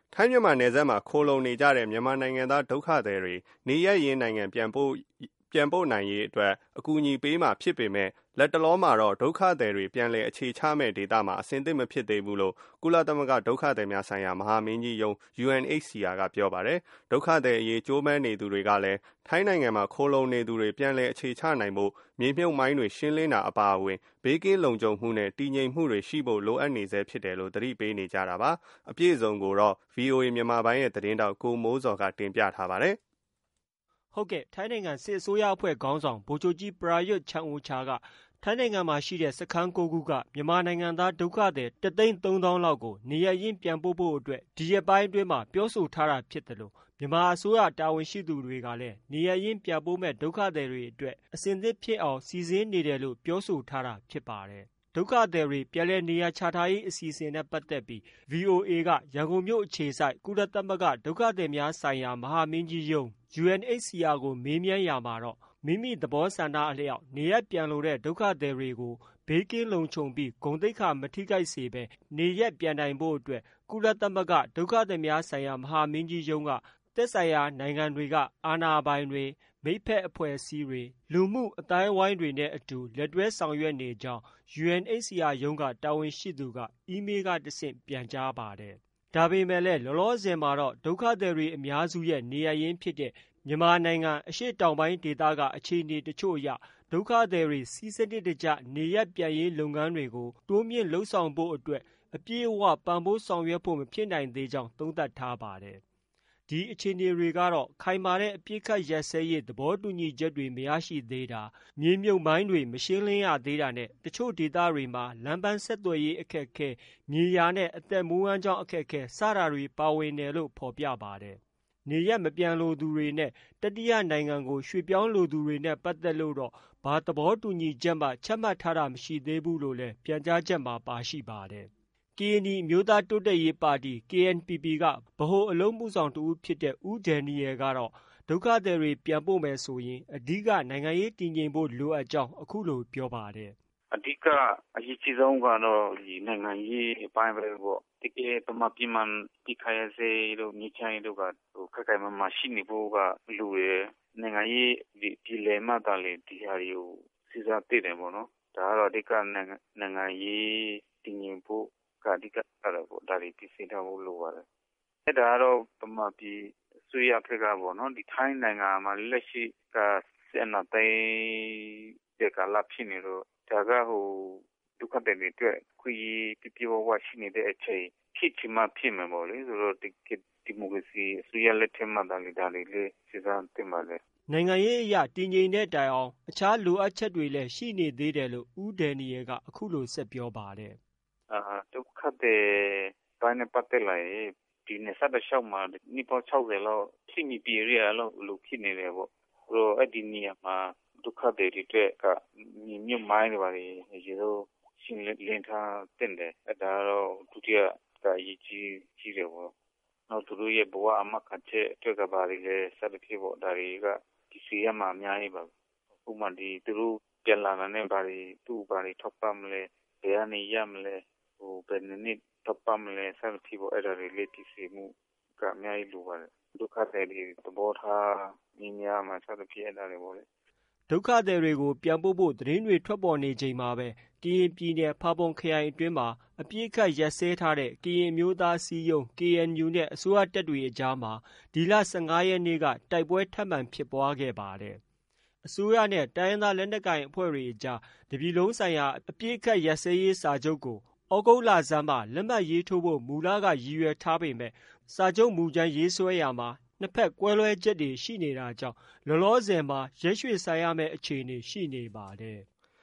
ထိုင်းမြန်မာနယ်စပ်မှာခိုလှုံနေကြတဲ့မြန်မာနိုင်ငံသားဒုက္ခသည်တွေနေရပ်ရင်းနိုင်ငံပြန်ပို့နိုင်ရေးအတွက်အကူအညီပေးမှာဖြစ်ပေမဲ့လက်တလောမှာတော့ဒုက္ခသည်တွေပြန်လည်အခြေချမဲ့ဒေသမှာအဆင်သင့်မဖြစ်သေးဘူးလို့ကုလသမဂ္ဂဒုက္ခသည်များဆိုင်ရာမဟာမင်းကြီးရုံး UNHCR ကပြောပါတယ်။ဒုက္ခသည်အရေးကြိုးပမ်းနေသူတွေကလည်းထိုင်းနိုင်ငံမှာခိုလှုံနေသူတွေပြန်လည်အခြေချနိုင်ဖို့မြေမြုပ်မိုင်းတွေရှင်းလင်းတာအပါအဝင်ဘေးကင်းလုံခြုံမှုနဲ့တည်ငြိမ်မှုတွေရှိဖို့လိုအပ်နေဆဲဖြစ်တယ်လို့သတိပေးနေကြတာပါ။အပြည့်အစုံကိုတော့ VOA မြန်မာပိုင်းရဲ့သတင်းတောက်ကိုမိုးစော်ကတင်ပြထားပါတယ်။ဟုတ်ကဲ့ထိုင်းနိုင်ငံစစ်အစိုးရအဖွဲ့ခေါင်းဆောင်ဗိုလ်ချုပ်ကြီးပရာရွတ်ချန်အိုချာကထိုင်းနိုင်ငံမှာရှိတဲ့စခန်း9ခုကမြန်မာနိုင်ငံသားဒုက္ခသည်1,300,000 လောက်ကိုနေရပ်ရင်းပြန်ပို့ဖို့အတွက်ဒီရက်ပိုင်းအတွင်းမှာပြောဆိုထားတာဖြစ်တယ်လို့မြန်မာအစိုးရတာဝန်ရှိသူတွေကလည်းနေရပ်ရင်းပြန်ပို့မဲ့ဒုက္ခသည်တွေအတွက်အစဉ်သင့်ဖြစ်အောင်စီစဉ်နေတယ်လို့ပြောဆိုထားတာဖြစ်ပါတယ်။ဒုက္ခသည်တွေပြန်လည်နေရာချထားရေးအစီအစဉ်နဲ့ပတ်သက်ပြီး VOA ကရန်ကုန်မြို့အခြေစိုက်ကုလသမဂ္ဂဒုက္ခသည်များဆိုင်ရာမဟာမင်းကြီးရုံး UNHCR ကိုမေးမြန်းရာမှာတော့မိမိသဘောဆန္ဒအလျောက်နေရပ်ပြန်လိုတဲ့ဒုက္ခသည်တွေကိုဘေးကင်းလုံခြုံပြီးဂုဏ်သိက္ခာမထိခိုက်စေဘဲနေရပ်ပြန်နိုင်ဖို့အတွက်ကုလသမဂ္ဂဒုက္ခသည်များဆိုင်ရာမဟာမင်းကြီးရုံးကသက်ဆိုင်ရာနိုင်ငံတွေကအာဏာပိုင်တွေမိဖက်အဖွဲ့အစည်းတွေလူမှုအသိုင်းအဝိုင်းတွေနဲ့အတူလက်တွဲဆောင်ရွက်နေကြောင်း UNHCR ရုံးကတာဝန်ရှိသူကအီးမေးလ်ကတဆင့်ပြန်ကြားပါတယ်။ဒါပေမဲ့လည်းလောလောဆယ်မှာတော့ဒုက္ခသည်တွေအများစုရဲ့နေရပ်ရင်းဖြစ်တဲ့မြန်မာနိုင်ငံအရှေ့တောင်ပိုင်းဒေသကအခြေအနေတချို့အရဒုက္ခသည်တွေစီးစနစ်တကျနေရပ်ပြန်ရေးလုပ်ငန်းတွေကိုတိုးမြင့်လှုံ့ဆော်ဖို့အတွက်အပြည့်အဝပံ့ပိုးဆောင်ရွက်ဖို့မဖြစ်နိုင်သေးကြောင်းသုံးသပ်ထားပါတယ်။ဒီအခြေအနေတွေကတော့ခိုင်မာတဲ့အပြစ်ခတ်ရပ်စဲရေးသဘောတူညီချက်တွေမရရှိသေးတာမြေမြုပ်မိုင်းတွေမရှင်းလင်းရသေးတာနဲ့တချို့ဒေသတွေမှာလမ်းပန်းဆက်သွယ်ရေးအခက်အခဲမြေယာနဲ့အသက်မွေးဝမ်းကြောင်းအခက်အခဲစတာတွေပါဝင်တယ်လို့ဖော်ပြပါတယ်။နေရပ်မပြန်လိုသူတွေနဲ့တတိယနိုင်ငံကိုရွှေ့ပြောင်းလိုသူတွေနဲ့ပတ်သက်လို့တော့ဘာသဘောတူညီချက်မှချမှတ်ထားတာမရှိသေးဘူးလို့လည်းပြန်ကြားချက်မှာပါရှိပါတယ်။ ကရင်နီအမျိုးသားတိုးတက်ရေးပါတီ KNPP ကဗဟိုအလုပ်မှုဆောင်တဦးဖြစ်တဲ့ဦးဒန်နီယယ်ကတော့ဒုက္ခသည်တွေပြန်ပို့မယ်ဆိုရင်အဓိကနိုင်ငံရေးတည်ငြိမ်ဖို့လိုအပ်ကြောင်းအခုလိုပြောပါတယ်။အဓိကအရေးကြီးဆုံးကတော့ဒီနိုင်ငံရေးအပိုင်းပဲပေါ့တကယ်တမပြမန်တိခရစေလို့မြေချိုင်းတို့ကခိုင်ခိုင်မာမာရှိနေဖို့ကလူရယ်နိုင်ငံရေးဒီလေမှတာလေဒီဟာတွေကိုစဉ်းစားသိတယ်ပေါ့နော်ဒါကတော့အဓိကနိုင်ငံရေးတည်ငြိမ်ဖို့ကအဓိကအဲ့ပေါ့ဒါတွေပြည်စင်ထားဖို့လိုပါတယ်အဲ့ဒါကတော့တမပြည်ဆွေးရဖက်ကပေါ့နော်ဒီထိုင်းနိုင်ငံမှာလက်ရှိကစနတဲ့တဲ့ကလာဖြစ်နေတော့ဒါကဒုက္ခတဲ့တွေအတွက်ခွေပြဝဝရှိနေတဲ့အချိန်ဖြစ်ချင်မှဖြစ်မှာပေါ့လေဆိုတော့ဒီမိုကရေစီဆွေးရလက်ထက်မှာဒါလေးစဉ်းစားသင့်ပါလေနိုင်ငံရေးအရာတည်ငြိမ်တဲ့တိုင်အောင်အခြားလိုအပ်ချက်တွေလည်းရှိနေသေးတယ်လို့ဦးဒန်နီယယ်ကအခုလိုဆက်ပြောပါတယ်ဒုက္ခတဲ့တိုင်းနဲ့ပတ်သက်လာရင်ဒီနေဆက်တဲ့ရှောက်မှာနိပေါ60လောက်ရှိနေပြီရလောက်လို့ဖြစ်နေတယ်ပေါ့ဟိုအဲ့ဒီနေရာမှာဒုက္ခတဲ့တွေအတွက်ကမြင့်မိုင်းတွေပါလေရေတော့ရှင်းလင်းထားတဲ့အဲ့ဒါတော့ဒုတိယကအရေးကြီးတယ်ပေါ့နောက်သူတို့ရဲ့ဘဝအမခချက်အတွက်ကပါလေဆက်ဖြစ်ပေါ့ဒါတွေကဒီစီရမှာအများကြီးပါဥပမာဒီသူတို့ပြန်လာတဲ့ဘာတွေသူ့ဘာတွေထောက်ပံ့မလဲဘယ်ကနေရမလဲဘယ်နည်းထောက်ပံ့မလဲဆက်ဖြစ်ပေါ့အဲ့ဒါတွေလေးသိစီမှုကအများကြီးလိုပါတယ်ဒုက္ခတဲ့တွေသဘောထားမြင်များမှာဆက်ဖြစ်အဲ့ဒါတွေပေါ့လေဒုက္ခသည်တွေကိုပြန်ပို့ဖို့သတင်းတွေထွက်ပေါ်နေချိန်မှာပဲကရင်ပြည်နယ်ဖာပွန်ခရိုင်အတွင်းမှာအပြစ်ခတ်ရက်စဲထားတဲ့ကရင်မျိုးသားစီးယုံ KNU နဲ့အစိုးရတပ်တွေအကြားမှာဒီလ15ရက်နေ့ကတိုက်ပွဲထပ်မံဖြစ်ပွားခဲ့ပါတယ်။အစိုးရနဲ့တိုင်းရင်းသားလက်နက်ကိုင်အဖွဲ့တွေအကြားတပြည်လုံးဆိုင်ရာအပြစ်ခတ်ရက်စဲရေးစာချုပ်ကိုဩဂုတ်လဆန်းမှာလက်မှတ်ရေးထိုးဖို့မူလကရည်ရွယ်ထားပေမဲ့စာချုပ်မူကြမ်းရေးဆွဲရာမှာနှစ်ဖက်ကွဲလွဲချက်တွေရှိနေတာကြောင့်လောလောဆယ်မှာရက်ရွှေ့ဆိုင်ရမယ့်အခြေအနေရှိနေပါတယ်။